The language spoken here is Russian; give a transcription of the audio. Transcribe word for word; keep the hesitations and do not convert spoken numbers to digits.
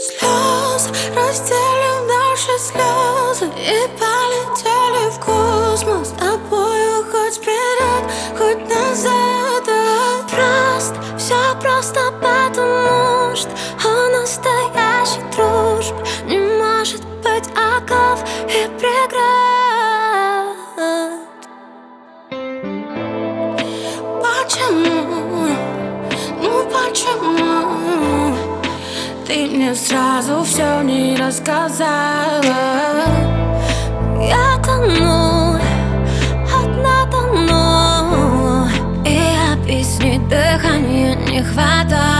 Слезы разделим наши слезы и полетели в космос. С тобою хоть вперед, хоть назад. Просто, все просто потому, что у настоящей дружбы не может быть оков и преград. Почему? Ну почему ты мне сразу все не рассказала? Я тону, одна тону, и объяснить дыхания не хватает.